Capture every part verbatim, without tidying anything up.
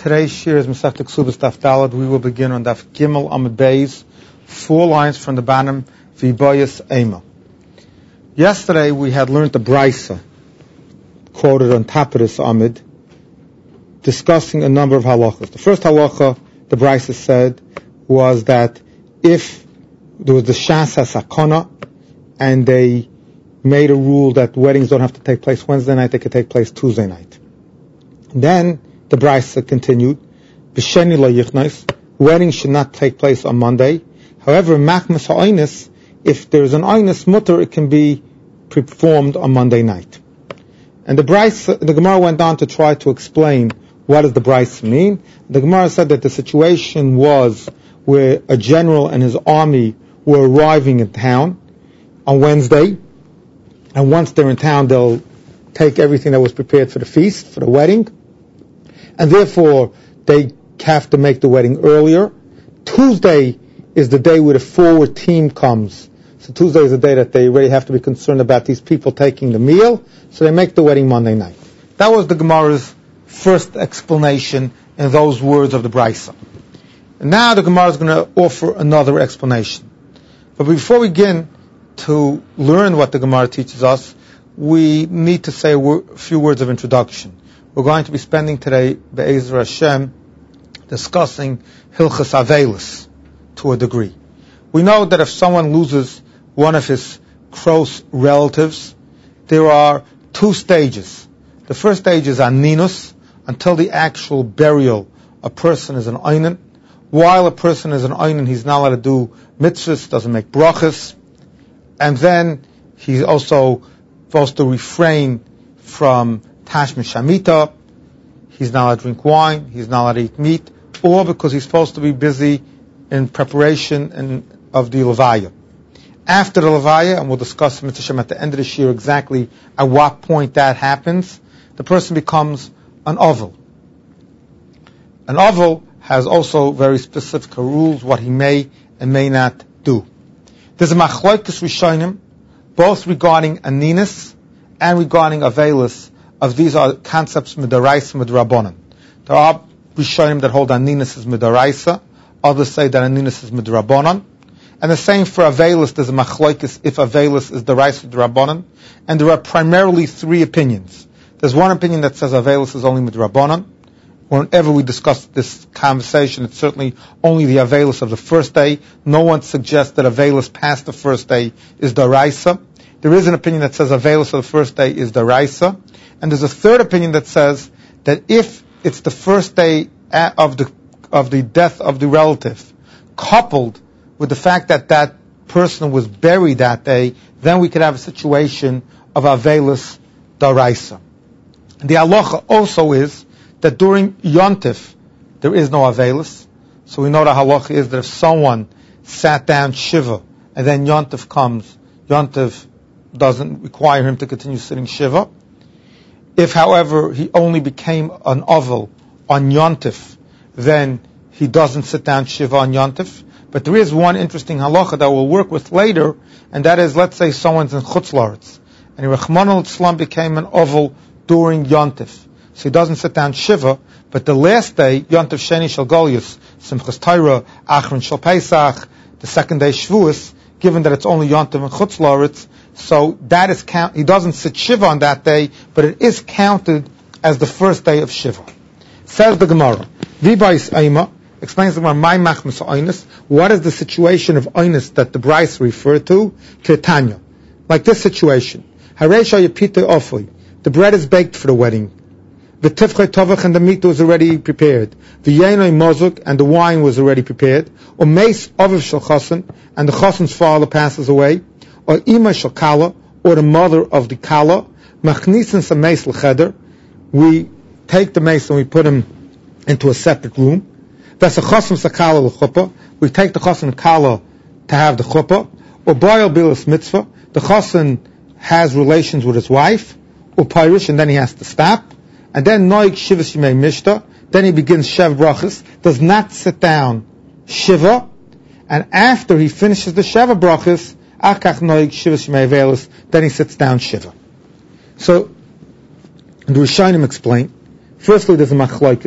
Today's shir is Masechta Ksubas Daf Dalad. We will begin on Daf Gimel Amud Beis, four lines from the bottom, V'boyas Ema. Yesterday we had learned the Brisa, quoted on top of this Amud, discussing a number of halachas. The first halacha, the Brisa said, was that if there was the Shas HaSakona, and they made a rule that weddings don't have to take place Wednesday night, they could take place Tuesday night. Then the Brisa continued, B'sheni lo yichnos, weddings should not take place on Monday. However, machmas ha'oinus, if there's an oinus mutter, it can be performed on Monday night. And the Brisa, the Gemara went on to try to explain what does the Brisa mean. The Gemara said that the situation was where a general and his army were arriving in town on Wednesday, and once they're in town, they'll take everything that was prepared for the feast, for the wedding, and therefore they have to make the wedding earlier. Tuesday is the day where the forward team comes. So Tuesday is the day that they really have to be concerned about these people taking the meal, so they make the wedding Monday night. That was the Gemara's first explanation in those words of the Brisa. And now the Gemara is going to offer another explanation. But before we begin to learn what the Gemara teaches us, we need to say a wor- few words of introduction. We're going to be spending today, Be'ezer Hashem, discussing Hilchas Avelis to a degree. We know that if someone loses one of his close relatives, there are two stages. The first stage is Aninus, until the actual burial, a person is an Einan. While a person is an Einan, he's not allowed to do mitzvahs, doesn't make brachas, and then he's also supposed to refrain from Tashmish Shamita, he's not allowed to drink wine, he's not allowed to eat meat, or because he's supposed to be busy in preparation and, of the Levaya. After the Levaya, and we'll discuss Mitzvah at the end of this year exactly at what point that happens, the person becomes an Ovel. An Ovel has also very specific rules, what he may and may not do. There's a Machlokes Rishonim, both regarding Aninus and regarding Avelis. Of these are concepts Midaraisa, Midrabanan. There are Rishonim that hold Aninus as Midaraisa, others say that Aninus is Midrabanan. And the same for Avelis, there's a Machlokes if Avelis is Daraisa Midrabanan. And there are primarily three opinions. There's one opinion that says Avelis is only Midrabanan. Whenever we discuss this conversation, it's certainly only the Avelis of the first day. No one suggests that Avelis past the first day is Daraisa. There is an opinion that says Avelis of the first day is Daraisa. And there's a third opinion that says that if it's the first day of the of the death of the relative, coupled with the fact that that person was buried that day, then we could have a situation of Avelis Daraisa. The halacha also is that during Yontif, there is no Avelis. So we know the halacha is that if someone sat down Shiva, and then Yontif comes, Yontif doesn't require him to continue sitting Shiva. If, however, he only became an Ovel on Yontif, then he doesn't sit down Shiva on Yontif. But there is one interesting halacha that we'll work with later, and that is, let's say someone's in Chutz La'aretz, and Rachmana litzlan became an Ovel during Yontif. So he doesn't sit down Shiva, but the last day, Yontif Sheni Shel Golius, Simchas Torah, Achron Shel Pesach, the second day Shavuos, given that it's only Yontif and Chutz La'aretz, so that is count. He doesn't sit Shiva on that day, but it is counted as the first day of Shiva. Says the Gemara, V'boyas Ema, explains the Gemara, my machmas oinus, what is the situation of oinus that the Brisa referred to? Ketanya. Like this situation. Hareisha Yepita Ofoi, the bread is baked for the wedding. The tifchei tovach, and the meat was already prepared. The yainoi mozuk, and the wine was already prepared. Or meis oviv shel chasen, and the chasen's father passes away. Or ima shel kala, or the mother of the kala. Machnisin sa meis l'cheder. We take the meis and we put him into a separate room. That's a chasen sa kala l'chuppah. We take the chasen kala to have the chuppah. Or boil bilas mitzvah. The chasen has relations with his wife. Or pirish, and then he has to stop. And then Noig Shiva Shemei Mishta, then he begins Shev Brachas, does not sit down Shiva, and after he finishes the Sheva Brachas, Akach Noig Shiva Shemei Avelis, then he sits down Shiva. So, the Rishonim explain, firstly there's a Machlokes,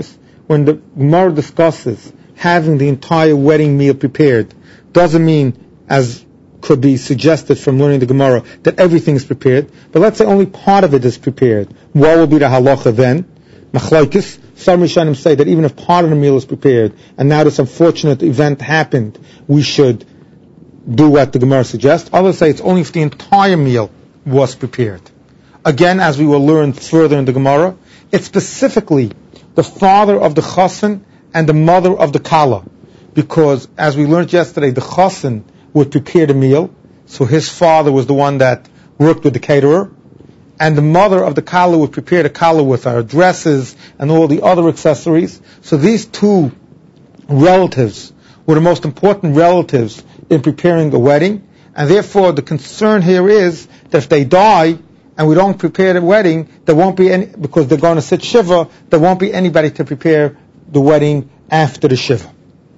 when the Gemara discusses having the entire wedding meal prepared, doesn't mean, as could be suggested from learning the Gemara, that everything is prepared. But let's say only part of it is prepared. What will be the halacha then? Machlokes. Some Rishonim say that even if part of the meal is prepared, and now this unfortunate event happened, we should do what the Gemara suggests. Others say it's only if the entire meal was prepared. Again, as we will learn further in the Gemara, it's specifically the father of the chassan and the mother of the kala, because as we learned yesterday, the chassan would prepare the meal, so his father was the one that worked with the caterer, and the mother of the kala would prepare the kala with her dresses and all the other accessories. So these two relatives were the most important relatives in preparing a wedding, and therefore the concern here is that if they die and we don't prepare the wedding, there won't be any, because they're going to sit shiva, there won't be anybody to prepare the wedding after the shiva.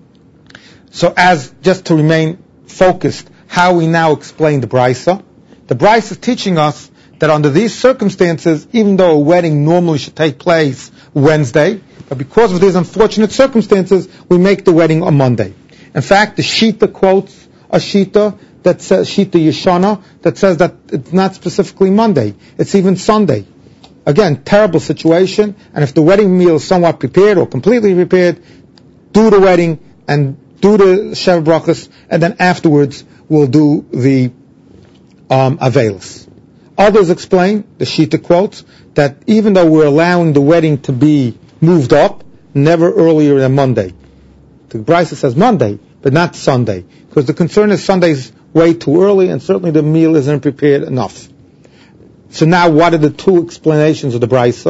So as, just to remain focused, how we now explain the Brisa. The Brisa is teaching us that under these circumstances, even though a wedding normally should take place Wednesday, but because of these unfortunate circumstances, we make the wedding on Monday. In fact, the Shita quotes a Shita that says, Shita Yeshana, that says that it's not specifically Monday, it's even Sunday. Again, terrible situation, and if the wedding meal is somewhat prepared or completely prepared, do the wedding and do the Sheva Brachas, and then afterwards we'll do the um, Avelis. Others explain, the Shita quotes, that even though we're allowing the wedding to be moved up, never earlier than Monday. The Brisa says Monday, but not Sunday, because the concern is Sunday's way too early, and certainly the meal isn't prepared enough. So now, what are the two explanations of the Brisa?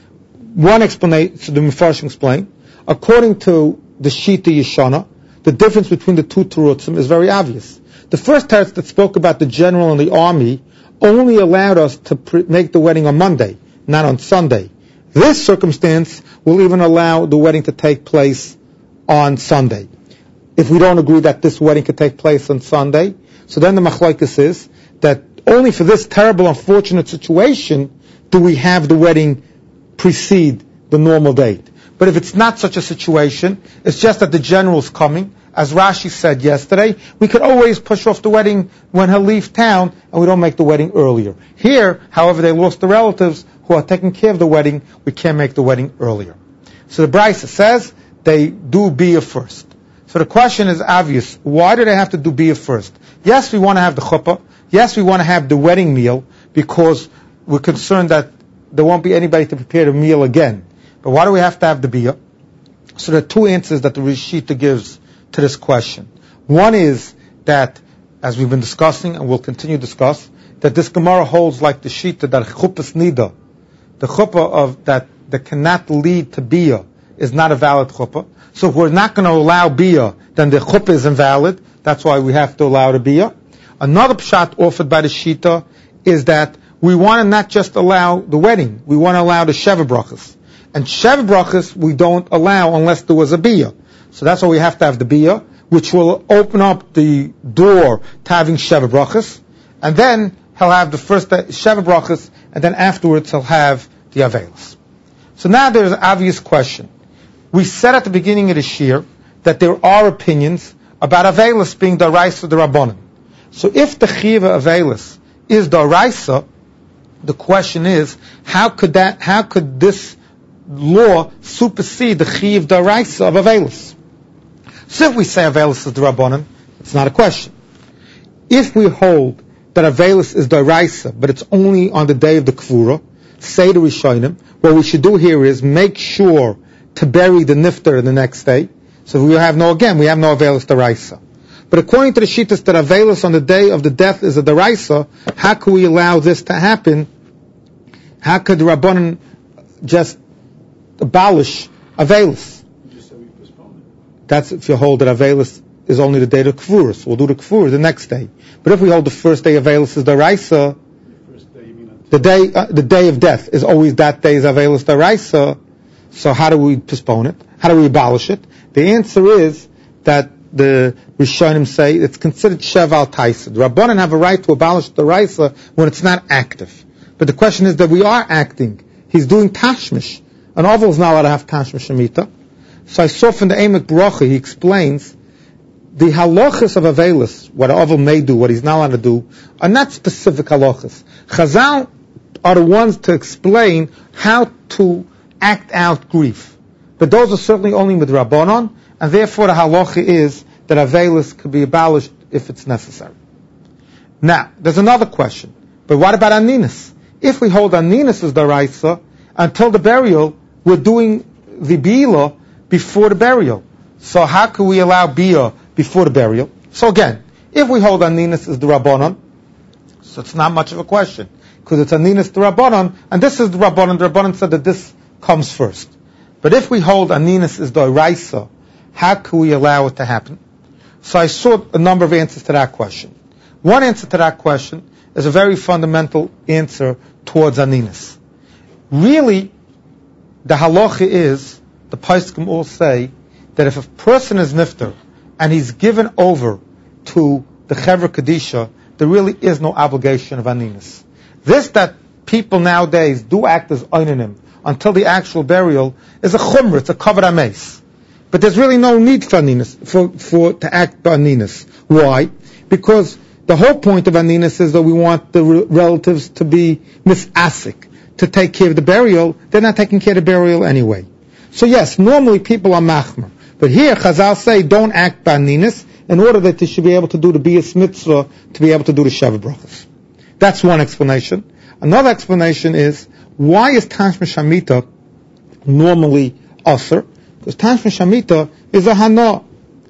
One explanation, so the Mefarshim explain, according to the Shita Yeshana, the difference between the two terutzim is very obvious. The first teretz that spoke about the general and the army only allowed us to pre- make the wedding on Monday, not on Sunday. This circumstance will even allow the wedding to take place on Sunday. If we don't agree that this wedding could take place on Sunday, so then the machlokes is that only for this terrible, unfortunate situation do we have the wedding precede the normal date. But if it's not such a situation, it's just that the general's coming. As Rashi said yesterday, we could always push off the wedding when he'll leave town, and we don't make the wedding earlier. Here, however, they lost the relatives who are taking care of the wedding. We can't make the wedding earlier. So the Brisa says they do bia first. So the question is obvious. Why do they have to do bia first? Yes, we want to have the chuppah. Yes, we want to have the wedding meal because we're concerned that there won't be anybody to prepare the meal again. But why do we have to have the bia? So there are two answers that the Rishita gives to this question. One is that, as we've been discussing and we'll continue to discuss, that this Gemara holds like the Shita that chuppahs nida, the chuppah of that that cannot lead to bia, is not a valid chuppah. So if we're not going to allow bia, then the chuppah is invalid. That's why we have to allow the bia. Another pshat offered by the Shita is that we want to not just allow the wedding, we want to allow the Sheva Brachas. And Sheva Brachas we don't allow unless there was a bia. So that's why we have to have the bia, which will open up the door to having Sheva Brachas. And then he'll have the first Sheva Brachas, and then afterwards he'll have the Avelis. So now there's an obvious question. We said at the beginning of the shir that there are opinions about Avelis being the Raisa the Rabbanan. So if the Chiva Avelis is the Raisa, the question is, how could that, how could this law supersede the Chiv the Raisa of Avelis? So if we say Avelis is the Rabbanan, it's not a question. If we hold that Avelis is the Raisa, but it's only on the day of the Kvura, say the Rishonim, what we should do here is make sure to bury the Nifter the next day. So we have no, again, we have no Avelis the Raisa. But according to the Shittas that Avelis on the day of the death is a Daraisa, how could we allow this to happen? How could the Rabbanan just abolish Avelis? You just said we postpone it. That's if you hold that Avelis is only the day of Kvura, so we'll do the Kvura the next day. But if we hold the first day Avelis is Daraisa, The first day, you mean the day uh, the day of death is always that day's Avelis Daraisa, so how do we postpone it? How do we abolish it? The answer is that the Rishonim say it's considered Sheval Taisa. The Rabbanan have a right to abolish the Raisa when it's not active. But the question is that we are acting. He's doing Tashmish. An oval is not allowed to have Tashmish Shemitah. So I saw from the Emek Bracha, he explains, the halachas of Avelis, what an Avel may do, what he's not allowed to do, are not specific halachas. Chazal are the ones to explain how to act out grief. But those are certainly only with Rabbanon, and therefore the halacha is that Avelis could be abolished if it's necessary. Now, there's another question. But what about Aninus? If we hold Aninus as Daraisa, until the burial, we're doing the Bila before the burial. So how can we allow Bia before the burial? So again, if we hold Aninus as the Rabbanon, so it's not much of a question, because it's Aninus the Rabbanon, and this is the Rabbanon. The Rabbanon said that this comes first. But if we hold Aninus as the Raisa, how can we allow it to happen? So I saw a number of answers to that question. One answer to that question is a very fundamental answer towards Aninus. Really, the halacha is, the Poskim all say, that if a person is nifter and he's given over to the Chevra Kadisha, there really is no obligation of Aninus. This that people nowadays do act as oinanim until the actual burial is a chumrah, it's a kavod hameis. But there's really no need for Aninus, for, for to act by Aninus. Why? Because the whole point of Aninus is that we want the re- relatives to be misasik, to take care of the burial. They're not taking care of the burial anyway. So yes, normally people are machmer. But here Chazal say don't act by Aninus in order that they should be able to do the Biyas Mitzvah, to be able to do the Sheva Brachas. That's one explanation. Another explanation is, why is Tashma Shamita normally Aser? Because Tashma Shamita is a Hana.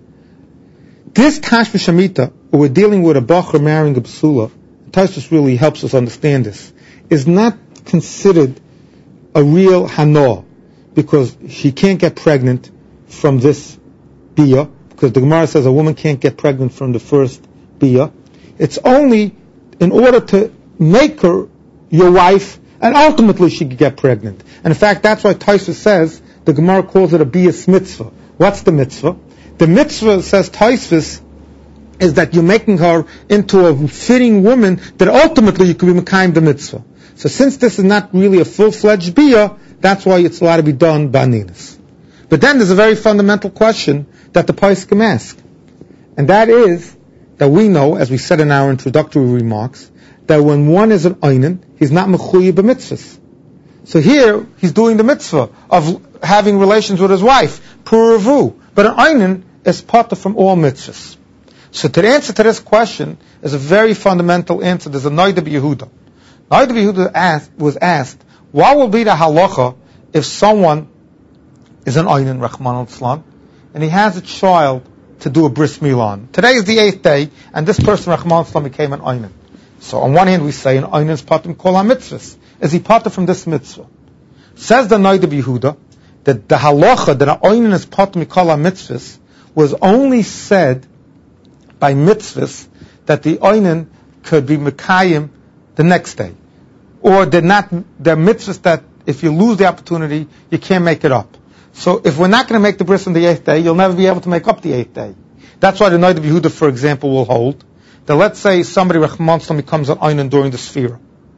This Tashma Shamita, we're dealing with a Bachar marrying a Psula, Tosfos really helps us understand this, is not considered a real Hana, because she can't get pregnant from this Bia, because the Gemara says a woman can't get pregnant from the first Bia. It's only in order to make her your wife, and ultimately she could get pregnant. And in fact, that's why Tosfos says, the Gemara calls it a Biyas Mitzvah. What's the mitzvah? The mitzvah, says Tosfos, is that you're making her into a fitting woman that ultimately you could be mekayim the mitzvah. So since this is not really a full-fledged Bia, that's why it's allowed to be done by Aninus. But then there's a very fundamental question that the Poskim ask. And that is, that we know, as we said in our introductory remarks, that when one is an Oinen, he's not mechuyev b'mitzvahs. So here, he's doing the mitzvah of having relations with his wife, puravu. But an Oinen is part from all mitzvahs. So to the answer to this question is a very fundamental answer. There's a Noida b'Yehuda. Noida b'Yehuda asked, was asked, what will be the halacha if someone is an Oinen, Rachman al-Islam, and he has a child to do a bris milah? Today is the eighth day, and this person, Rachman al-Islam, became an Oinen. So on one hand we say an Oinen is patim kol ha-mitzvahs. Is he patim from this mitzvah? Says the Noida b'Yehuda that the halacha that an Oinen is patim kol ha-mitzvahs was only said by mitzvahs that the Oinen could be mekayim the next day. Or they're not, they're mitzvahs that if you lose the opportunity, you can't make it up. So if we're not going to make the bris on the eighth day, you'll never be able to make up the eighth day. That's why the Noida b'Yehuda, for example, will hold that let's say somebody, Rachman, becomes an Oinen during the Sfira.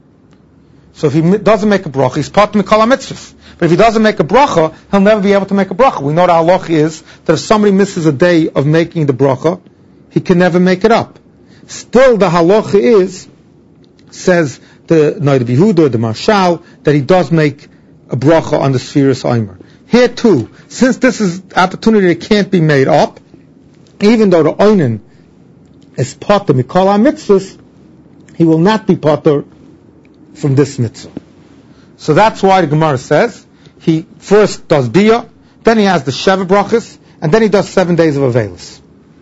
So if he doesn't make a bracha, he's part of Mikol HaMitzvahs. But if he doesn't make a bracha, he'll never be able to make a bracha. We know the halach is that if somebody misses a day of making the bracha, he can never make it up. Still, the halach is, says the Noida b'Yehuda, the Marshal, that he does make a bracha on the Sfiras Eimer. Here too, since this is opportunity that can't be made up, even though the Oinen is part of Mikol HaMitzvahs, he will not be part of from this mitzvah. So that's why the Gemara says he first does Bia, then he has the Sheva Brachas, and then he does seven days of Avelis.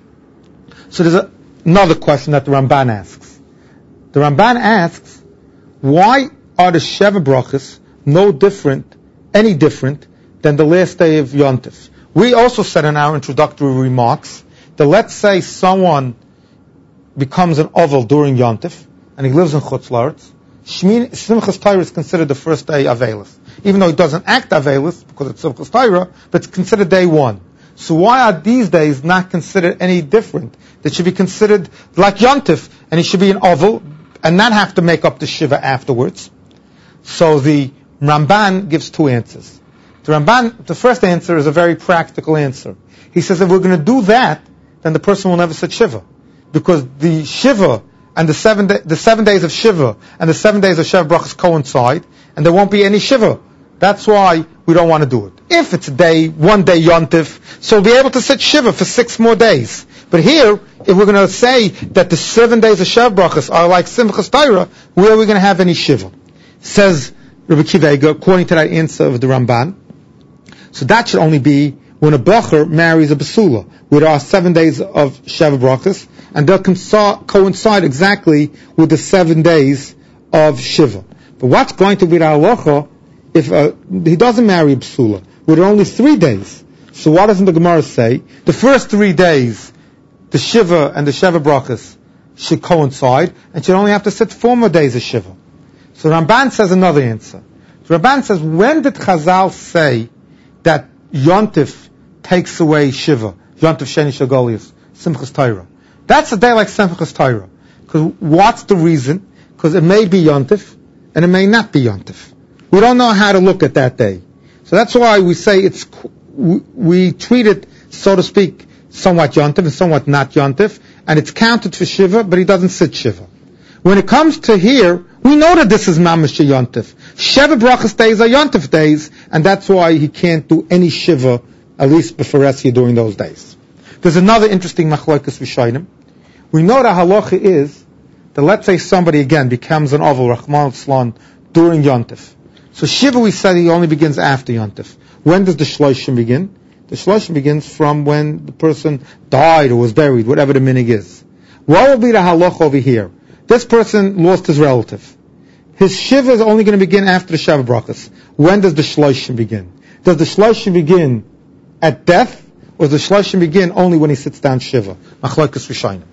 So there's a, another question that the Ramban asks. The Ramban asks, why are the Sheva Brachas no different, any different, than the last day of Yontif? We also said in our introductory remarks that let's say someone becomes an oval during Yontif, and he lives in Chutz La'aretz, Simchas Torah is considered the first day Avelis. Even though he doesn't act Avelis, because it's Simchas Torah, but it's considered day one. So why are these days not considered any different? They should be considered like Yontif, and he should be an oval, and not have to make up the Shiva afterwards. So the Ramban gives two answers. The Ramban, the first answer is a very practical answer. He says if we're going to do that, then the person will never sit Shiva. Because the Shiva and the seven, day, the seven days of Shiva and the seven days of Sheva Brachas coincide, and there won't be any Shiva. That's why we don't want to do it. If it's a day, one day Yontif, so we'll be able to sit Shiva for six more days. But here, if we're going to say that the seven days of Sheva Brachas are like Simchas Torah, where are we going to have any Shiva? Says Rabbi Akiva Eiger, according to that answer of the Ramban, so that should only be when a Bacher marries a Basula, where there are seven days of Sheva Brachas, and they'll conso- coincide exactly with the seven days of Shiva. But what's going to be the halacha if uh, he doesn't marry a Basula, where there are only three days? So what doesn't the Gemara say? The first three days, the Shiva and the Sheva Brachas should coincide, and should only have to sit four more days of Shiva. So Ramban says another answer. So Ramban says, when did Chazal say that Yontif takes away Shiva? Yontif Sheni Shagolius, Simchas Torah. That's a day like Simchas Torah. Because what's the reason? Because it may be Yontif, and it may not be Yontif. We don't know how to look at that day. So that's why we say it's, we, we treat it, so to speak, somewhat Yontif and somewhat not Yontif, and it's counted for Shiva, but he doesn't sit Shiva. When it comes to here, we know that this is Mamash Yontif. Sheva Brachas days are Yontif days, and that's why he can't do any Shiva, at least B'Feresia, during those days. There's another interesting Machlokes Rishonim. We know that halacha is that, let's say somebody again becomes an Oval, Rahman al-Slan, during Yontif. So Shiva, we said, he only begins after Yontif. When does the Shloshim begin? The Shloshim begins from when the person died or was buried, whatever the minig is. What will be the halacha over here? This person lost his relative. His Shiva is only going to begin after the Sheva Brachas. When does the Shloshim begin? Does the Shloshim begin at death, or does the Shloshim begin only when he sits down Shiva? Machlokes Rishonim.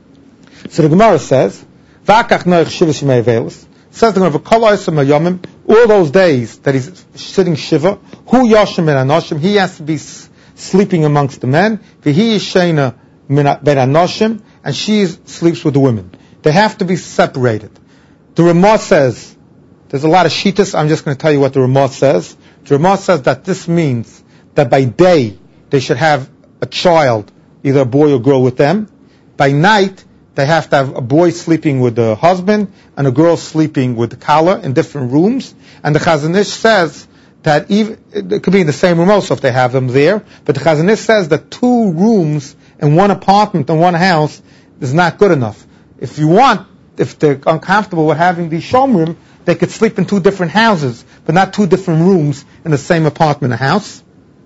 So the Gemara says, V'akach noich Shiva shemei veilus. Says the Gemara, Kol ha'osem hayomim, all those days that he's sitting Shiva, hu yoshem ben anoshim, he has to be sleeping amongst the men, v'hi yishena ben anoshim, and she sleeps with the women. They have to be separated. The Ramah says, there's a lot of shittas, I'm just going to tell you what the Ramah says. The Ramah says that this means that by day they should have a child, either a boy or girl with them. By night, they have to have a boy sleeping with the husband and a girl sleeping with the kala in different rooms. And the Chazon Ish says that even, it could be in the same room also if they have them there, but the Chazon Ish says that two rooms in one apartment in one house is not good enough. If you want, if they're uncomfortable with having the shomrim, they could sleep in two different houses, but not two different rooms in the same apartment or house.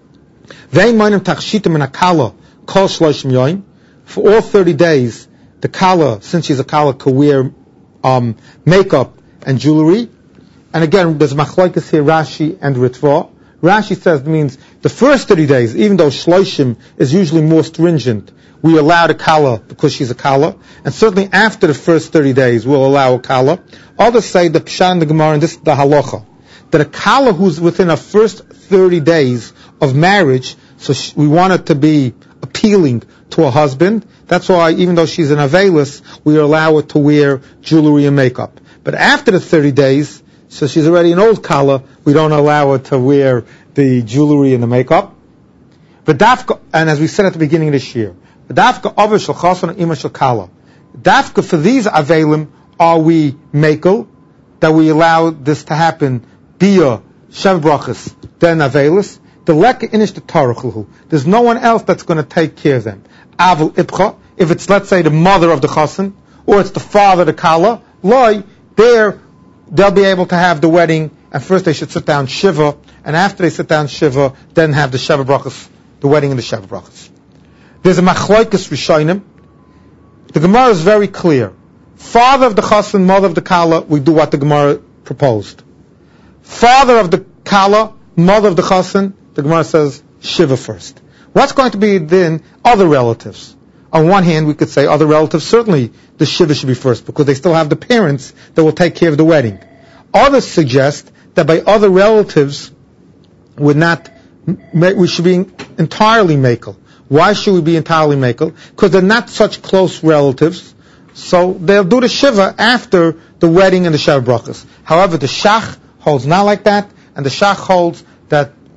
For all thirty days, the kala, since she's a kala, could wear um, makeup and jewelry. And again, there's machlokes here, Rashi and Ritva. Rashi says it means the first thirty days, even though shloshim is usually more stringent, we allow the kala because she's a kala. And certainly after the first thirty days, we'll allow a kala. Others say the Pshat and the Gemara, and this is the halacha, that a kala who's within her first thirty days of marriage, so she, we want it to be appealing to a husband. That's why, even though she's an avelis, we allow her to wear jewelry and makeup. But after the thirty days, so she's already an old kala, we don't allow her to wear the jewelry and the makeup. But dafka, and as we said at the beginning of this year, dafka over shel chasan ima shel kala. Dafka for these avelim are we makel, that we allow this to happen bia shev brachas then avelis. The leka inish the tarachluhu. There's no one else that's going to take care of them. Aval ipcha, if it's, let's say, the mother of the chasan, or it's the father of the kala, loy, there, they'll be able to have the wedding, and first they should sit down shiva, and after they sit down shiva, then have the sheva brachas, the wedding and the sheva brachas. There's a machlokes rishonim. The Gemara is very clear. Father of the chasan, mother of the kala, we do what the Gemara proposed. Father of the kala, mother of the chasan, the Gemara says shiva first. What's going to be then other relatives? On one hand, we could say other relatives, certainly the shiva should be first because they still have the parents that will take care of the wedding. Others suggest that by other relatives, we're not, we should be entirely makel. Why should we be entirely makel? Because they're not such close relatives, so they'll do the shiva after the wedding and the sheva brachas. However, the shach holds not like that, and the shach holds that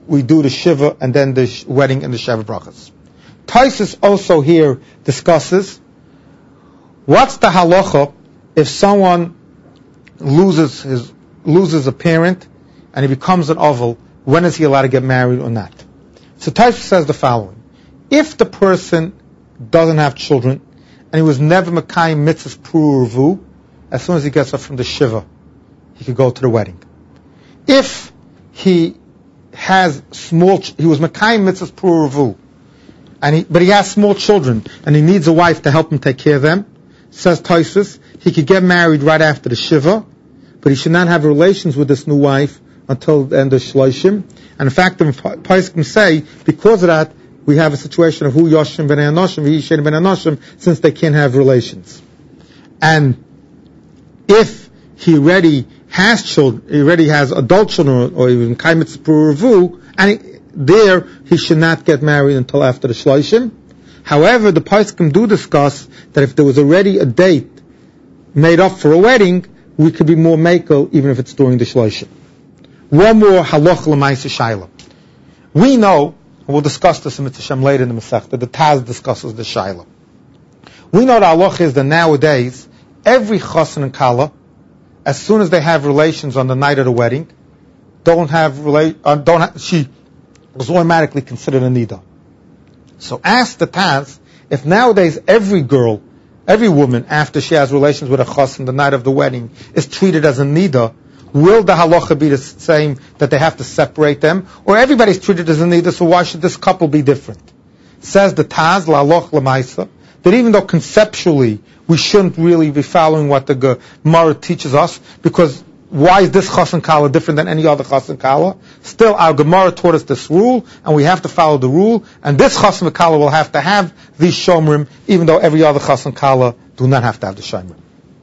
we do the shiva and then the sh- wedding and the sheva brachas. Taisus also here discusses what's the halacha if someone loses his loses a parent and he becomes an oval. When is he allowed to get married or not? So Taisus says the following: if the person doesn't have children and he was never Mekayim mitzvahs pruruvu, as soon as he gets up from the shiva, he could go to the wedding. If he has small, ch- he was Mekayim mitzvahs pruruvu, and he, but he has small children and he needs a wife to help him take care of them, says Taisus, he could get married right after the shiva, but he should not have relations with this new wife until the end of Shloshim. And in fact, the Paiskim say, because of that, we have a situation of who Yoshim ben Anoshim, Yishen ben Anoshim, since they can't have relations. And if he already has children, he already has adult children, or even Kaimitz Puravu, and he, there he should not get married until after the Shloshim. However, the Paiskim do discuss that if there was already a date made up for a wedding, we could be more makel even if it's during the Shloshim. One more halach l'maisa shaila. We know, and we'll discuss this in Mitzvah Shem later in the Masechta, the Taz discusses the shaila. We know the halach is that nowadays, every chassan and kala, as soon as they have relations on the night of the wedding, don't have rela- uh, don't ha- she was automatically considered a nida. So ask the Taz, if nowadays every girl, every woman, after she has relations with a chassan the night of the wedding, is treated as a nida, will the halacha be the same, that they have to separate them? Or everybody's treated as a nida, so why should this couple be different? Says the Taz, la haloch l'maisa, that even though conceptually we shouldn't really be following what the Gemara teaches us, because why is this chassan kala different than any other chassan kala? Still, our Gemara taught us this rule, and we have to follow the rule, and this chassan kala will have to have these shomrim, even though every other chassan kala do not have to have the shomrim.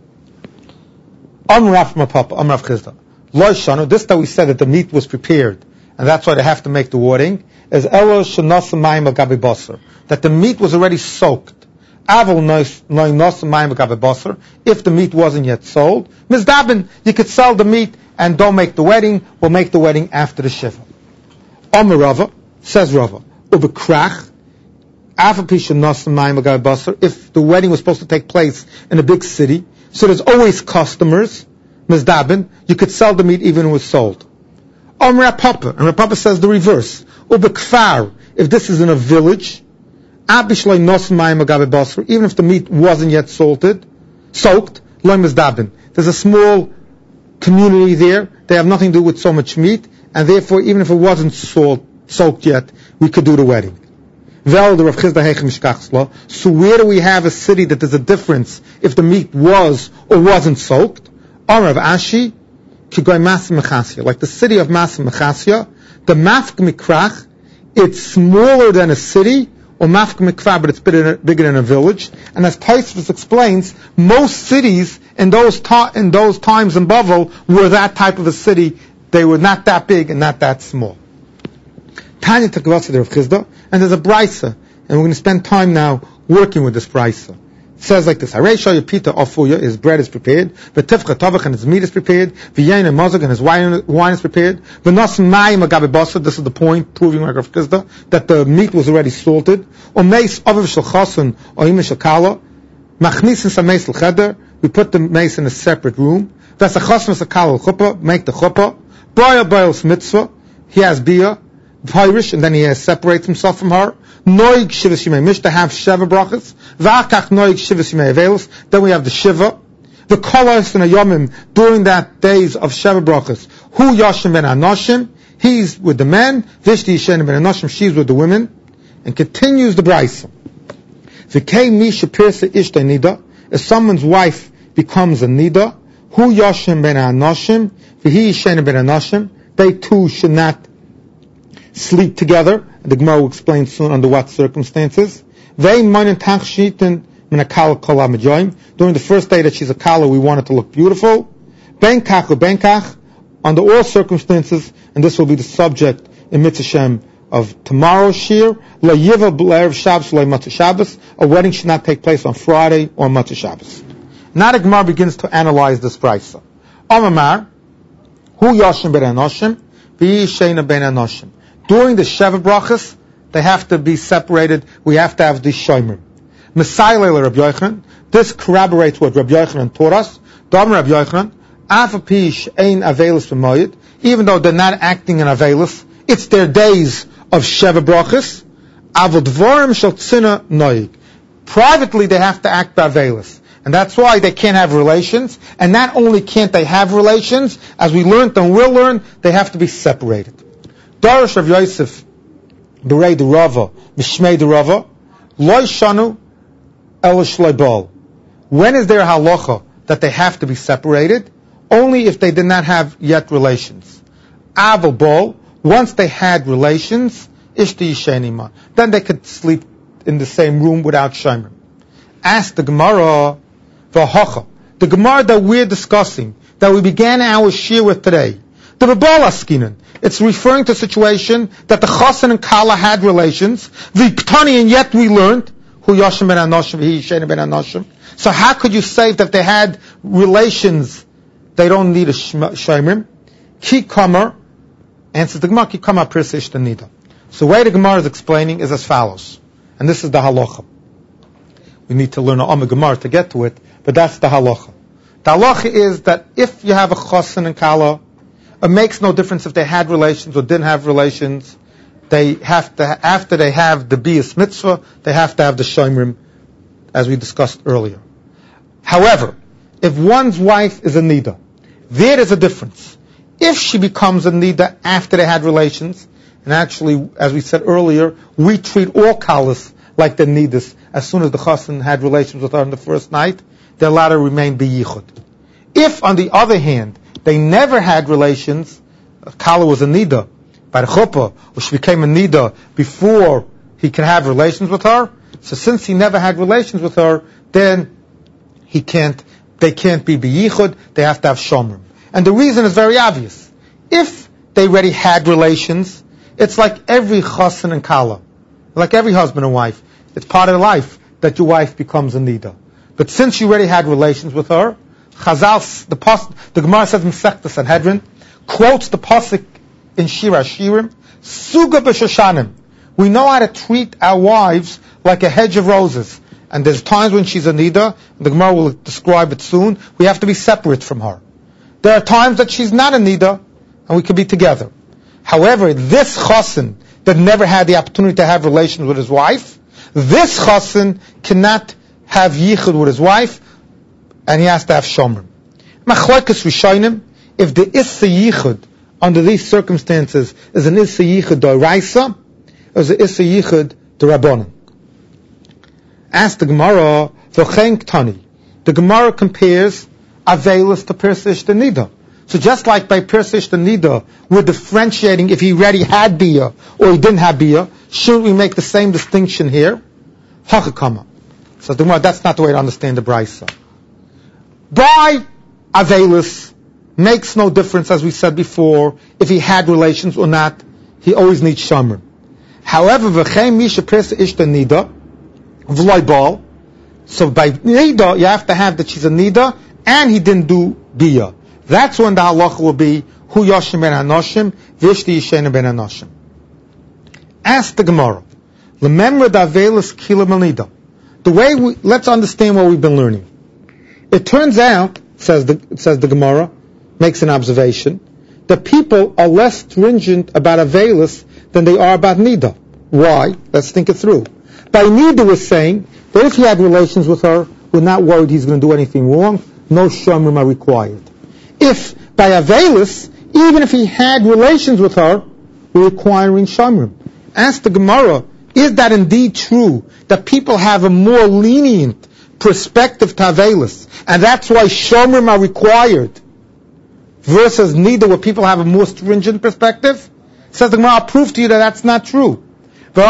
Amrav Mapapa, Amrav Chizda. Loishanu, this that we said that the meat was prepared, and that's why they have to make the warding, is Elo Shanasa Mayim Agabi Basar, that the meat was already soaked. Aval Noinasa Mayim Agabi Basar, if the meat wasn't yet sold. Mizdabin, you could sell the meat and don't make the wedding, we'll make the wedding after the Shiva. Omer Rava, says Rava, Ubekrach, Aval Pisha Nasa Mayim Agabi Basar, if the wedding was supposed to take place in a big city, so there's always customers, Mizdabin, you could sell the meat even when it was sold. Omer Rapapa, and Rapapa says the reverse. Ubekfar, if this is in a village, even if the meat wasn't yet salted, soaked, there's a small community there, they have nothing to do with so much meat, and therefore even if it wasn't salt, soaked yet, we could do the wedding. So where do we have a city that there's a difference if the meat was or wasn't soaked? Like the city of Mas Mechasya, the Mafk Mikrach, it's smaller than a city, or Mafk Mikvah, but it's bigger, bigger than a village. And as Taisvus explains, most cities in those ta- in those times in Bavel were that type of a city. They were not that big and not that small. Tanya Takvasa of Chizda, and there's a brisa, and we're going to spend time now working with this brisa. It says like this: Hareisha Yepita Afuya, his bread is prepared. V'Tifcha Tavach, and his meat is prepared. V'Yain and Mazag, and his wine, wine is prepared. V'Nas Mayim Agabe Basar. This is the point proving like Rav Chizda that the meat was already salted. Or Meis Aviv Shel Chasen or Ima Shel Kala. Machnisin Sameis L'Cheder. We put the mace in a separate room. That's a Chasen Sakal Chuppah. Make the Chuppah. Boil Boil's mitzvah. He has bia, Pirish, and then he has separates himself from her. Noig Shiva Shimei Mish, to have Sheva brachas. V'akach Noig Shiva Shimei Avelos. Then we have the Shiva. The Kolos and Ayomim, during that days of Sheva brachas. Hu Yashim ben Anoshim, he's with the men. Vishti Yishen ben Anoshim, she's with the women. And continues the Brisa. V'kei Misha Pirsa Ishta Nida, if someone's wife becomes a Nida, Hu Yashim ben Anoshim, V'hi Yishen ben Anoshim, they too should not sleep together. The Gemara will explain soon under what circumstances. During the first day that she's a kala, we want it to look beautiful. Benkach or benkach, under all circumstances, and this will be the subject in Mitzvah Shem of tomorrow's shir. La yiva b'le'erev Shabbos la Matzah Shabbos. A wedding should not take place on Friday or Matzah Shabbos. Now the Gemara begins to analyze this brisa. Amar, hu yashim ben anoshim, v'yi sheina ben anoshim. during the Sheva Brachas, they have to be separated. We have to have the Shomer. Messiah Rabbi Yochanan. This corroborates what Rabbi Yochanan taught us. Dam Rabbi Yochanan, Afapish ein Avelis b'moyed. Even though they're not acting in Avelis, it's their days of Sheva Brachas. Avod Dvorim shel Tzina noig. Privately, they have to act by Avelis. And that's why they can't have relations. And not only can't they have relations, as we learned and will learn, they have to be separated. Darash Rav Yosef, Berei de Rava, Mishmei de Rava, Loi Shanu, El Shloi Bal. When is there a halacha that they have to be separated? Only if they did not have yet relations. Aval Bal, once they had relations, Ishti Yishenima. Then they could sleep in the same room without Shomer. Ask the Gemara, V'hocha. The Gemara that we're discussing, that we began our shir with today, the Babal Askinan, it's referring to a situation that the Chassan and Kala had relations, V'ktani, and yet we learned, Hu Yoshem ben Anoshim, V'hi Yishenima ben Anoshim. So how could you say that they had relations, they don't need a Shomer? Ki Kamer, answers the Gemara, Ki Kamer Pirsish Tanida. So the way the Gemara is explaining is as follows. And this is the halacha. We need to learn a Amma Gemara to get to it, but that's the halacha. The halacha is that if you have a Chassan and Kala, it makes no difference if they had relations or didn't have relations. They have to, after they have the Biyas Mitzvah, they have to have the Shomerim, as we discussed earlier. However, if one's wife is a Nida, there is a difference. If she becomes a Nida after they had relations, and actually, as we said earlier, we treat all Kalas like the Nidas. As soon as the Chassan had relations with her on the first night, they're allowed to remain B'yichud. If, on the other hand, they never had relations, Kala was a Nida by the Chuppah, or she became a Nida before he could have relations with her, so since he never had relations with her, then he can't, they can't be B'yichud, they have to have Shomrim. And the reason is very obvious. If they already had relations, it's like every chassan and kala, like every husband and wife. It's part of life that your wife becomes a nida. But since you already had relations with her, Chazal, the, pos, the Gemara says Masechta Sanhedrin, quotes the pasuk in Shira Shirim, Suga b'Shoshanim. We know how to treat our wives like a hedge of roses. And there's times when she's a nida, the Gemara will describe it soon, we have to be separate from her. There are times that she's not a nida, and we can be together. However, this chassan that never had the opportunity to have relations with his wife, this chassan cannot have yichud with his wife, and he has to have shomrim. Machlokes rishonim, if the issa yichud under these circumstances is an issa yichud d'oraisa, or is an issa yichud d'rabbanan? Ask the Gemara, v'chein ktani. The Gemara compares avelis to pirsish the nida. So just like by Pirsish the Nida, we're differentiating if he already had Biyah or he didn't have Biyah, shouldn't we make the same distinction here? Hachakama. So the, that's not the way to understand the Brisa. By Avelis, makes no difference, as we said before, if he had relations or not, he always needs Shomer. However, V'chein Misha Pirsish the Nida, V'loi Bal, so by Nida, you have to have that she's a Nida, and he didn't do Biyah. That's when the halacha will be Hu Yoshim ben Anoshim, Vishti Yishena ben Anoshim. Ask the Gemara. Remember the Avelis Kila Melida. The way we, let's understand what we've been learning. It turns out, says the, says the Gemara, makes an observation, that people are less stringent about Avelis than they are about Nida. Why? Let's think it through. By Nida we're saying that if he had relations with her, we're not worried he's going to do anything wrong, no Shomrim are required. If by Avelis, even if he had relations with her, we're requiring Shomrim. Ask the Gemara, is that indeed true, that people have a more lenient perspective to Avelis, and that's why Shomrim are required, versus Nida, where people have a more stringent perspective? Says the Gemara, I'll prove to you that that's not true. The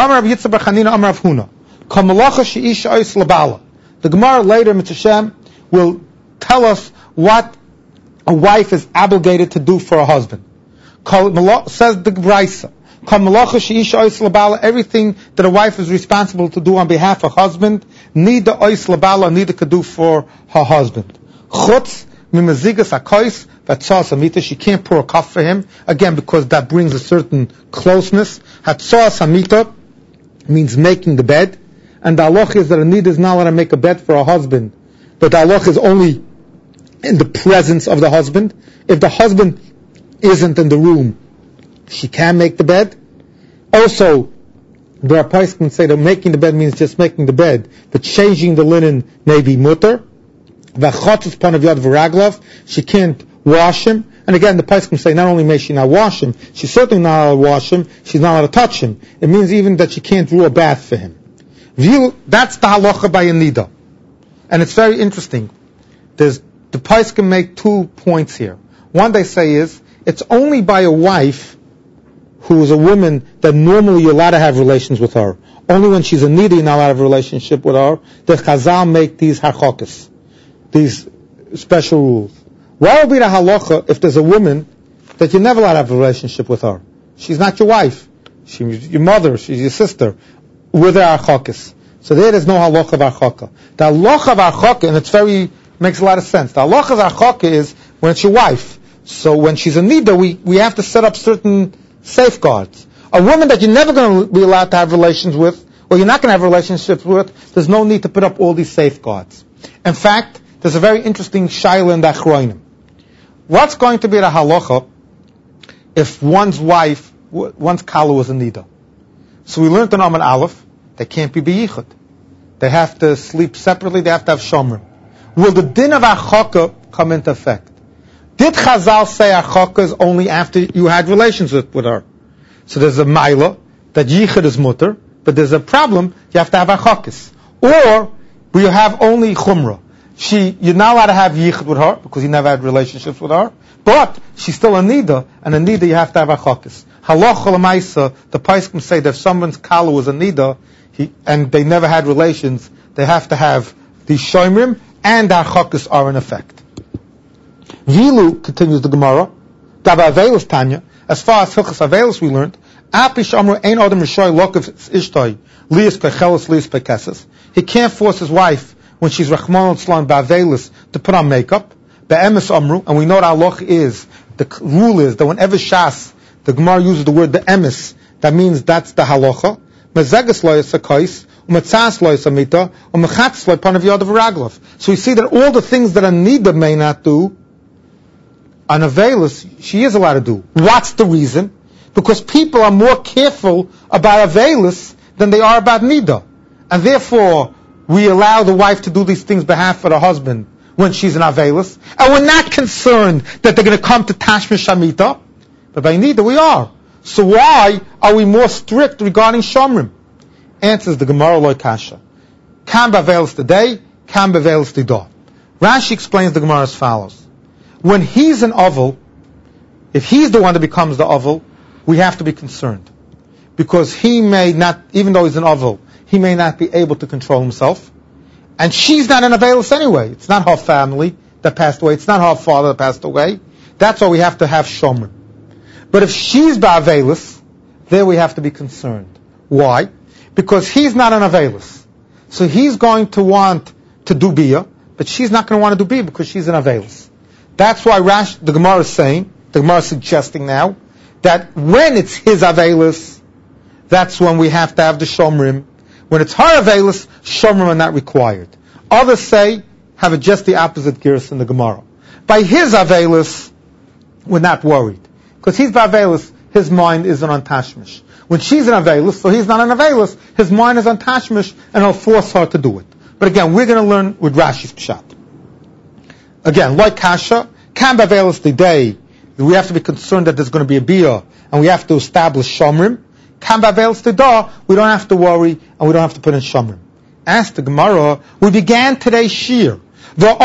Gemara later, Mitzvah Shem, will tell us what a wife is obligated to do for a husband. Says the Brisa, everything that a wife is responsible to do on behalf of her husband, neither ois labala, neither could do for her husband. Chutz Mimazigas akois v'atzas hamita. She can't pour a cup for him. Again, because that brings a certain closeness. Hatzas hamita means making the bed. And the halach is that a nida is not allowed to make a bed for a husband. But the halach is only in the presence of the husband. If the husband isn't in the room, she can make the bed. Also, the rabbis can say that making the bed means just making the bed, but changing the linen may be mutter. V'chotzes panav yad v'raglav, she can't wash him. And again, the rabbis can say not only may she not wash him, she's certainly not allowed to wash him, she's not allowed to touch him. It means even that she can't do a bath for him. That's the halacha by a nida. And it's very interesting. There's, the rabbis can make two points here. One they say is, it's only by a wife who is a woman that normally you're allowed to have relations with her. Only when she's a nida you're not allowed to have a relationship with her. The Chazal make these harchokas, these special rules. Why would be the halacha if there's a woman that you're never allowed to have a relationship with her? She's not your wife. She's your mother. She's your sister. With their harchokas. So there there's no halacha of harchaka. The halacha of harchaka, and it's very, makes a lot of sense. The halacha of harchaka is when it's your wife. So when she's a nida, we, we have to set up certain safeguards. A woman that you're never going to be allowed to have relations with, or you're not going to have relationships with, there's no need to put up all these safeguards. In fact, there's a very interesting shaila in the Achronim. What's going to be the halacha if one's wife, one's kala was a nida? So we learned in Amud Aleph, they can't be beyichud. They have to sleep separately, they have to have shomrim. Will the din of achaka come into effect? Did Chazal say achaka is only after you had relations with, with her? So there's a maila, that yichud is mutter, but there's a problem, you have to have achakas. Or, will you have only chumrah? She, you're not allowed to have yichud with her, because you never had relationships with her, but she's still a nida, and a nida you have to have achakas. Halacha l'maisa, the Paiskim say that if someone's kala was a nida, he, and they never had relations, they have to have the shoymrim, and the achakas are in effect. Vilu, continues the Gemara, Dava Avelis Tanya, as far as Hilchas Avelis we learned, Apish Amru Ein Adam Rishoy Lokav Ishtoi, Lias Kechelis Lias Pekesses. He can't force his wife, when she's Rachman al-Tzlan Ba'avelis, to put on makeup. Be'emes Amru, and we know what halach is, the rule is that whenever Shas, the Gemara uses the word the emes, that means that's the halacha. Mezeges lo yisakais, umetzas lo yisamita, umechatz lo panav yadav raglav. So we see that all the things that a nida may not do, an avelis, she is allowed to do. What's the reason? Because people are more careful about avelis than they are about nida. And therefore, we allow the wife to do these things on behalf of the husband when she's an avelis. And we're not concerned that they're going to come to tashmish shamita. But by nida we are. So why are we more strict regarding shomrim? Answers the Gemara loy kasha. Kam b'avelis today, kam b'avelis tidah. Rashi explains the Gemara as follows. When he's an oval, if he's the one that becomes the oval, we have to be concerned. Because he may not, even though he's an oval, he may not be able to control himself. And she's not an avelis anyway. It's not her family that passed away. It's not her father that passed away. That's why we have to have shomrim. But if she's ba'avelis, there we have to be concerned. Why? Because he's not an avelis. So he's going to want to do biyah, but she's not going to want to do biyah because she's an avelis. That's why Rash, the Gemara is saying, the Gemara is suggesting now, that when it's his avelis, that's when we have to have the shomrim. When it's her avelis, shomrim are not required. Others say, have a just the opposite gears in the Gemara. By his avelis, we're not worried. Because he's ba'avelis, his mind isn't on tashmish. When she's an avelis, so he's not an avelis, his mind is on tashmish, and he'll force her to do it. But again, we're going to learn with Rashi's pshat. Again, like kasha, kam ba'avelis the day, we have to be concerned that there's going to be a biyah, and we have to establish shomrim. Kam ba'avelis the da, we don't have to worry, and we don't have to put in shomrim. Ask the Gemara, we began today's shir. The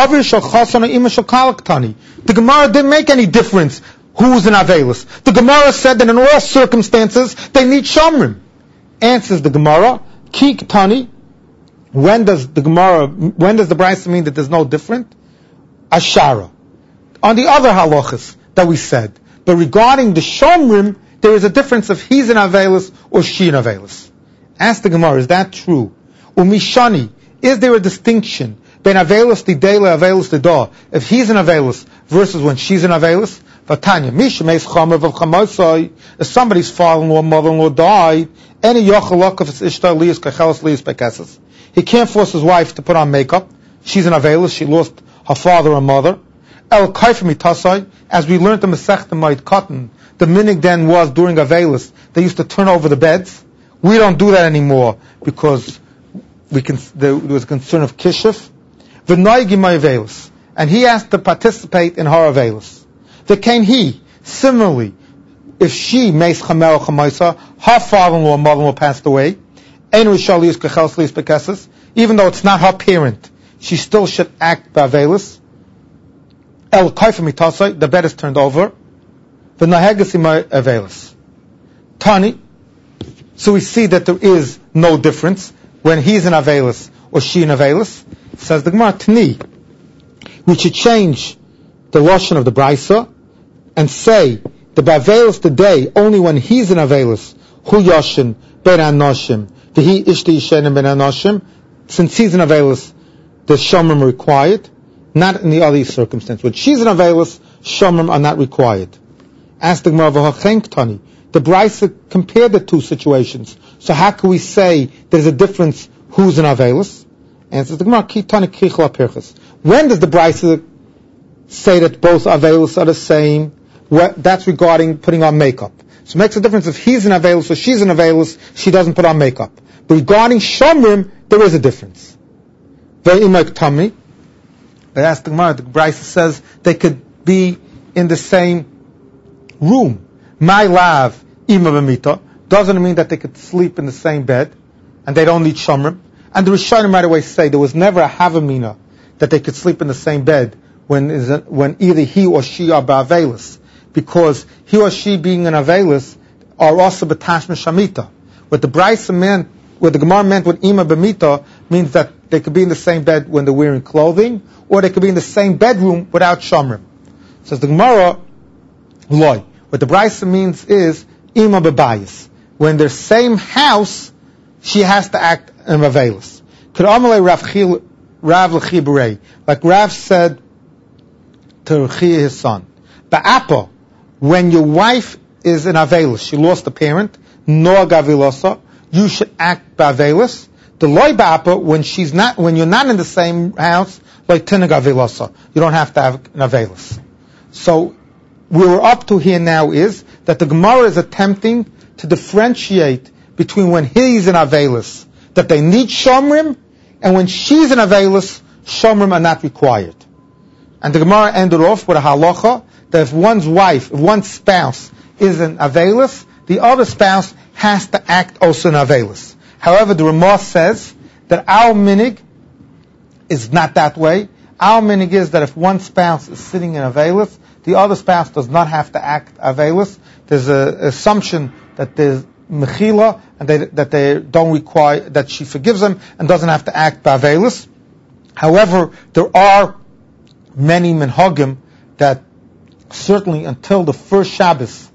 Gemara didn't make any difference who's an avelis. The Gemara said that in all circumstances they need shomrim. Answers the Gemara, ki ktani. When does the Gemara, when does the Brisa mean that there's no different? Ashara. On the other halachas that we said, but regarding the shomrim, there is a difference if he's an avelis or she an avelis. Ask the Gemara, is that true? Umishani, is there a distinction Ben Avelis the day le Avelis the da. If he's in Avelis versus when she's in Avelis, Vatanya, Misha Meis Chomer of Chamosai, if somebody's father-in-law, mother-in-law died, any Yochalok of his Ishtar Lias Kachelas Lias Bekesses. He can't force his wife to put on makeup. She's in Avelis, she lost her father and mother. El Kaifim Itasai, as we learned the Masechta Ma'id Cotton, the minig then was during Avelis, they used to turn over the beds. We don't do that anymore because we can, there was a concern of kishuf. V'noigi ma'avelis, and he has to participate in her avelis. V'kein he, similarly, if she meis chamel chamaisa, her father-in-law and mother-in-law passed away, ein rishali is kachel slis bekesses, even though it's not her parent, she still should act ba'avelis. El kaifim itasai, the bed is turned over. V'nahegas ma'avelis. Tani. So we see that there is no difference when he's in Avelis or she in Avelis. Says the Gemara, Tni, we should change the Lashon of the Brisa and say the Bavelis today only when he's in Avelis, Hu Yashin Ben Anoshim, V'hi Ishti Yishenim Ben Anoshim. Since he's in Avelis, the Shomrim required, not in the other circumstance. When she's in Avelis, Shomrim are not required. Ask the Gemara, V'hachenk Tani. The Brisa compared the two situations. So how can we say there's a difference who's in Avelis? Answers the Gemara, Kitani Kichla Pirchas. When does the Brisa say that both Avelis are the same? What, that's regarding putting on makeup. So it makes a difference if he's in Avelis or she's in Avelis, she doesn't put on makeup. But regarding Shomrim, there is a difference. Ve'imak Tami. They ask the Gemara, the Brisa says they could be in the same room. My lav ima b'mita doesn't mean that they could sleep in the same bed and they don't need shomrim. And the Rishonim right away say there was never a havamina that they could sleep in the same bed when is a, when either he or she are ba'avelis, because he or she being an avelis are also b'tashma shamita. What the Brisa meant, what the Gemara meant with ima b'mita means that they could be in the same bed when they're wearing clothing, or they could be in the same bedroom without shomrim. Says the Gemara, loy. What the Brisa means is ima bebayis. When they're same house, she has to act in Avelis. Rav L'chi Berei, like Rav said to L'chi his son, Ba'apa, when your wife is in Avelis, she lost a parent, no gavilosa, you should act ba'avelis. The loy ba'apa, when she's not, when you're not in the same house, like tina gavilosa, you don't have to have an Avelis. So where we're up to here now is that the Gemara is attempting to differentiate between when he's in Avelis, that they need Shomrim, and when she's in Avelis, Shomrim are not required. And the Gemara ended off with a halacha that if one's wife, if one's spouse is in Avelis, the other spouse has to act also in Avelis. However, the Ramah says that our minig is not that way. Our minig is that if one spouse is sitting in Avelis, the other spouse does not have to act Avelis. There's an assumption that there's mechila, and they, that they don't require, that she forgives them and doesn't have to act Avelis. However, there are many minhagim that certainly until the first Shabbos,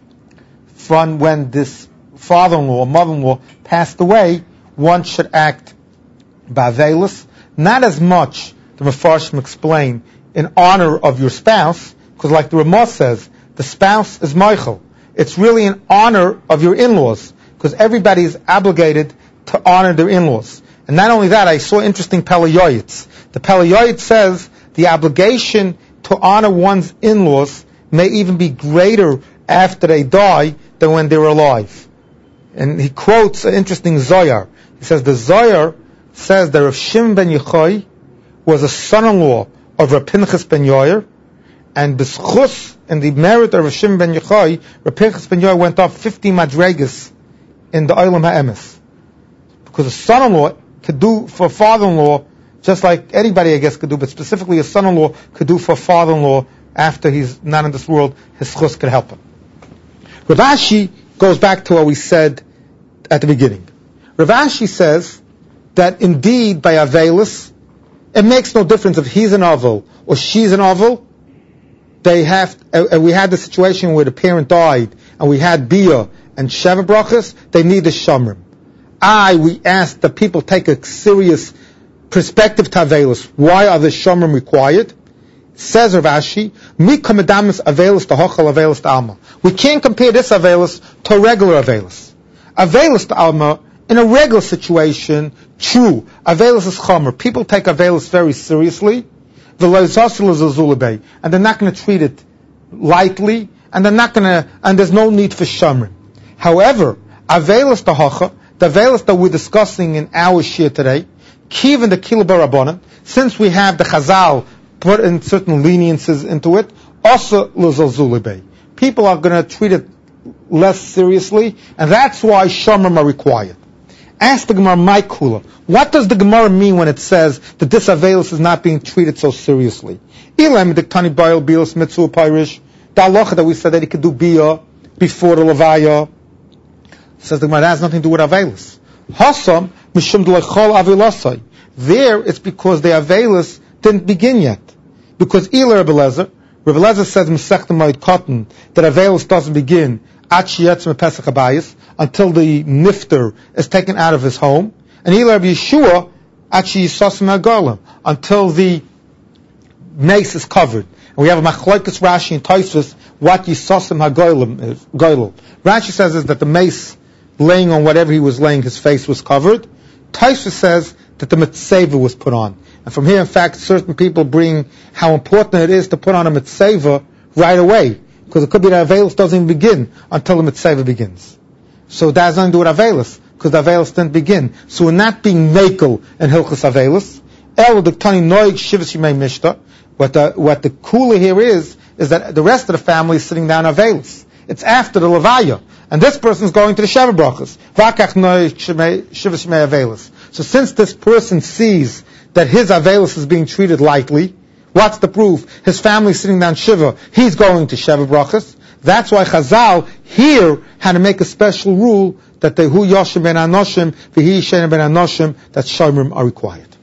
from when this father-in-law or mother-in-law passed away, one should act Avelis. Not as much, the Mefarshim explain, in honor of your spouse, because like the Ramah says, the spouse is Michael. It's really in honor of your in-laws, because everybody is obligated to honor their in-laws. And not only that, I saw interesting Pelayoyitz. The Pelayoyitz says the obligation to honor one's in-laws may even be greater after they die than when they were alive. And he quotes an interesting Zohar. He says the Zohar says that Rav Shimon ben Yochai was a son-in-law of Rav Pinchas ben Yair, and b'schus, in the merit of Rav Shimon ben Yochai, Rav Pinchas ben Yair went up fifty madregas in the Olam HaEmes. Because a son-in-law could do for a father-in-law, just like anybody I guess could do, but specifically a son-in-law could do for a father-in-law after he's not in this world, his schus could help him. Rav Ashi goes back to what we said at the beginning. Rav Ashi says that indeed by Avelis, it makes no difference if he's an Avel or she's an Avel. They have, uh, we had the situation where the parent died and we had Bia and Sheva Brachas, they need the Shomrim. I, we asked that people take a serious perspective to Avelis. Why are the Shomrim required? Says Rav Ashi, Mi kamadamis Avelis to Hochel Avelis to Alma. We can't compare this Avelis to a regular Avelis. Avelis to Alma, in a regular situation, true, Avelis is Chomer. People take Avelis very seriously, and they're not going to treat it lightly, and they're not going to, and there's no need for Shomrim. However, Avelis to Hochel, the Avelis that we're discussing in our shir today, Kivin the Kila Barabonim, since we have the Chazal put in certain leniences into it, also Luzalzulibay. People are going to treat it less seriously, and that's why Shomrim are required. Ask the Gemara, my Kula, what does the Gemara mean when it says that this Avelis is not being treated so seriously? Ilam Diktani Baal Bilas Mitzvah Pirish, the halacha that we said that he could do Bia before the Levaya, says the Gemara, that has nothing to do with Avelis. Hasam Mishum D'Lechol Avilasai. There it's because the Avelis didn't begin yet. Because Ila Rebbe Lezer, Rebbe Lezer says in Masechta Moed Katan that Avelis doesn't begin until the nifter is taken out of his home, and Ila Rebbe Yeshua until the mace is covered. And we have a Machlokes Rashi and Tosfos what Yisosim HaGoylem is. Rashi says is that the mace laying on whatever he was laying, his face was covered. Tosfos says that the mitzvah was put on. And from here, in fact, certain people bring how important it is to put on a mitzvah right away. Because it could be that Avelis doesn't even begin until the mitzvah begins. So that has nothing to do with Avelis, because the Avelis didn't begin. So we're not being makel in Hilchos Avelis. El the Tani Noig Shivas Yimei Mishta. What the what the cooler here is is that the rest of the family is sitting down Avelis. It's after the Levaya, and this person is going to the Sheva Brachas. Vakach Noig Shivas Yimei Avelis. So since this person sees that his Avelis is being treated lightly, what's the proof? His family is sitting down Shiva. He's going to Sheva Brachas. That's why Chazal here had to make a special rule that the Hu Yoshim ben Anoshim, V'hi Shena ben Anoshim, that Shomrim are required.